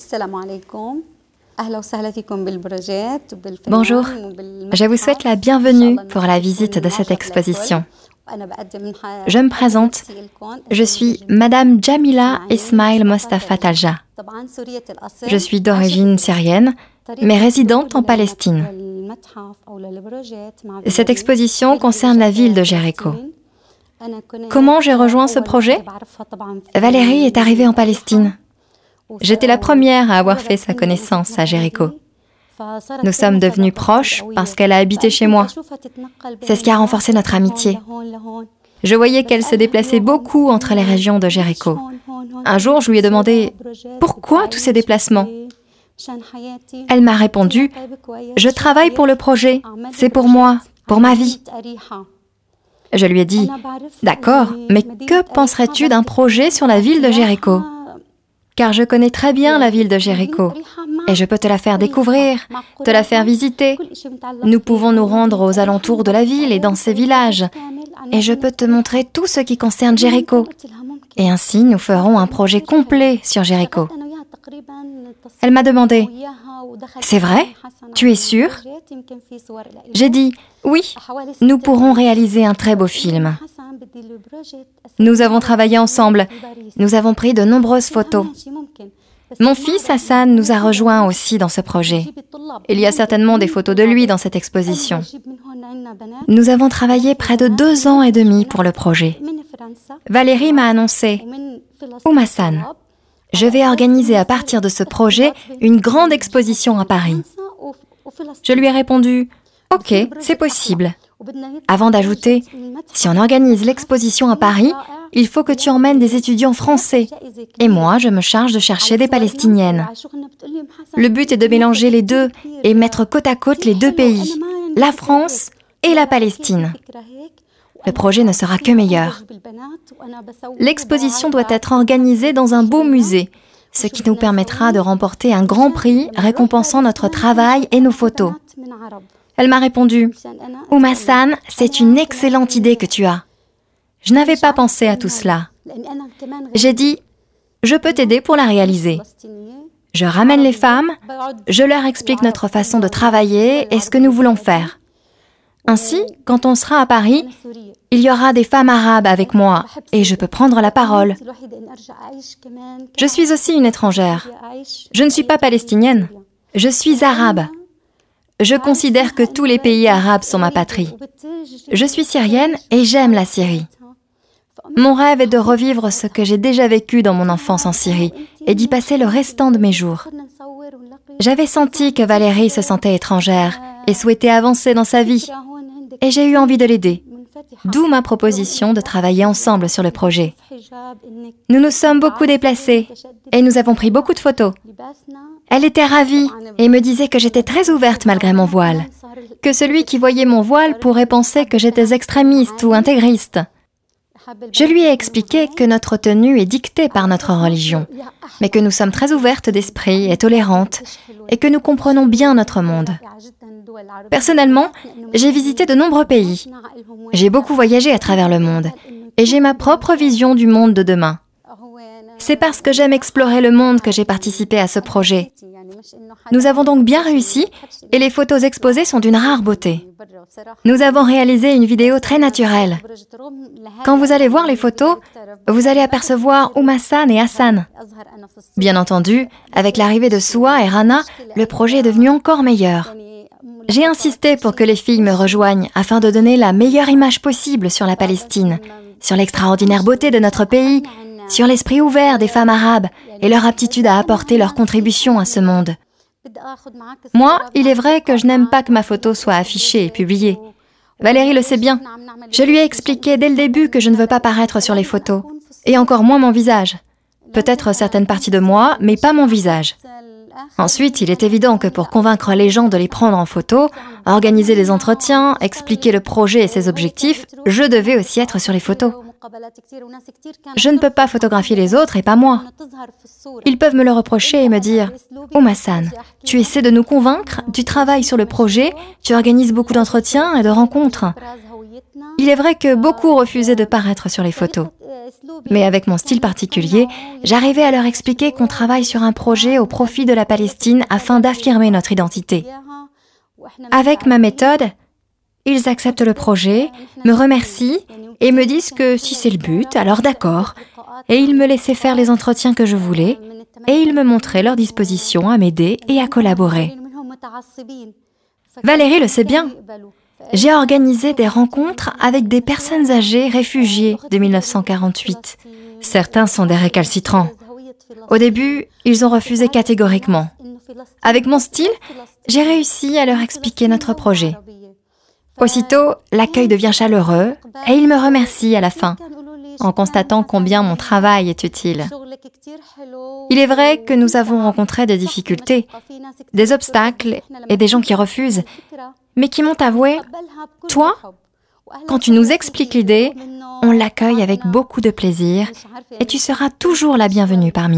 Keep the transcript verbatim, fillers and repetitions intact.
Bonjour, je vous souhaite la bienvenue pour la visite de cette exposition. Je me présente, je suis Madame Jamila Ismail Mostafa Talja. Je suis d'origine syrienne, mais résidente en Palestine. Cette exposition concerne la ville de Jéricho. Comment j'ai rejoint ce projet? Valérie est arrivée en Palestine. J'étais la première à avoir fait sa connaissance à Jéricho. Nous sommes devenus proches parce qu'elle a habité chez moi. C'est ce qui a renforcé notre amitié. Je voyais qu'elle se déplaçait beaucoup entre les régions de Jéricho. Un jour, je lui ai demandé « Pourquoi tous ces déplacements ?» Elle m'a répondu « Je travaille pour le projet, c'est pour moi, pour ma vie. » Je lui ai dit « D'accord, mais que penserais-tu d'un projet sur la ville de Jéricho ? Car je connais très bien la ville de Jéricho et je peux te la faire découvrir, te la faire visiter. Nous pouvons nous rendre aux alentours de la ville et dans ses villages et je peux te montrer tout ce qui concerne Jéricho. Et ainsi, nous ferons un projet complet sur Jéricho. » Elle m'a demandé « C'est vrai? Tu es sûre ?» J'ai dit « Oui, nous pourrons réaliser un très beau film. » Nous avons travaillé ensemble, nous avons pris de nombreuses photos. Mon fils Hassan nous a rejoints aussi dans ce projet. Il y a certainement des photos de lui dans cette exposition. Nous avons travaillé près de deux ans et demi pour le projet. Valérie m'a annoncé « Oum Hassan, je vais organiser à partir de ce projet une grande exposition à Paris. » Je lui ai répondu « Ok, c'est possible. » Avant d'ajouter « Si on organise l'exposition à Paris, il faut que tu emmènes des étudiants français. Et moi, je me charge de chercher des Palestiniennes. Le but est de mélanger les deux et mettre côte à côte les deux pays, la France et la Palestine. Le projet ne sera que meilleur. L'exposition doit être organisée dans un beau musée, ce qui nous permettra de remporter un grand prix récompensant notre travail et nos photos. Elle m'a répondu « Oum Hassan, c'est une excellente idée que tu as. » Je n'avais pas pensé à tout cela. J'ai dit « Je peux t'aider pour la réaliser. » Je ramène les femmes, je leur explique notre façon de travailler et ce que nous voulons faire. Ainsi, quand on sera à Paris, il y aura des femmes arabes avec moi et je peux prendre la parole. Je suis aussi une étrangère. Je ne suis pas palestinienne, je suis arabe. Je considère que tous les pays arabes sont ma patrie. Je suis syrienne et j'aime la Syrie. Mon rêve est de revivre ce que j'ai déjà vécu dans mon enfance en Syrie et d'y passer le restant de mes jours. J'avais senti que Valérie se sentait étrangère et souhaitait avancer dans sa vie. Et j'ai eu envie de l'aider. D'où ma proposition de travailler ensemble sur le projet. Nous nous sommes beaucoup déplacés et nous avons pris beaucoup de photos. Elle était ravie et me disait que j'étais très ouverte malgré mon voile, que celui qui voyait mon voile pourrait penser que j'étais extrémiste ou intégriste. Je lui ai expliqué que notre tenue est dictée par notre religion, mais que nous sommes très ouvertes d'esprit et tolérantes et que nous comprenons bien notre monde. Personnellement, j'ai visité de nombreux pays. J'ai beaucoup voyagé à travers le monde et j'ai ma propre vision du monde de demain. C'est parce que j'aime explorer le monde que j'ai participé à ce projet. Nous avons donc bien réussi et les photos exposées sont d'une rare beauté. Nous avons réalisé une vidéo très naturelle. Quand vous allez voir les photos, vous allez apercevoir Oum Hassan et Hassan. Bien entendu, avec l'arrivée de Soua et Rana, le projet est devenu encore meilleur. J'ai insisté pour que les filles me rejoignent afin de donner la meilleure image possible sur la Palestine, sur l'extraordinaire beauté de notre pays, sur l'esprit ouvert des femmes arabes et leur aptitude à apporter leur contribution à ce monde. Moi, il est vrai que je n'aime pas que ma photo soit affichée et publiée. Valérie le sait bien. Je lui ai expliqué dès le début que je ne veux pas paraître sur les photos, et encore moins mon visage. Peut-être certaines parties de moi, mais pas mon visage. Ensuite, il est évident que pour convaincre les gens de les prendre en photo, organiser des entretiens, expliquer le projet et ses objectifs, je devais aussi être sur les photos. Je ne peux pas photographier les autres et pas moi. Ils peuvent me le reprocher et me dire « Oum Hassan, tu essaies de nous convaincre, tu travailles sur le projet, tu organises beaucoup d'entretiens et de rencontres. » Il est vrai que beaucoup refusaient de paraître sur les photos. Mais avec mon style particulier, j'arrivais à leur expliquer qu'on travaille sur un projet au profit de la Palestine afin d'affirmer notre identité. Avec ma méthode, ils acceptent le projet, me remercient et me disent que si c'est le but, alors d'accord. Et ils me laissaient faire les entretiens que je voulais et ils me montraient leur disposition à m'aider et à collaborer. Valérie le sait bien. J'ai organisé des rencontres avec des personnes âgées réfugiées de mille neuf cent quarante-huit. Certains sont des récalcitrants. Au début, ils ont refusé catégoriquement. Avec mon style, j'ai réussi à leur expliquer notre projet. Aussitôt, l'accueil devient chaleureux et ils me remercient à la fin, en constatant combien mon travail est utile. Il est vrai que nous avons rencontré des difficultés, des obstacles et des gens qui refusent, mais qui m'ont avoué, « Toi, quand tu nous expliques l'idée, on l'accueille avec beaucoup de plaisir et tu seras toujours la bienvenue parmi nous. »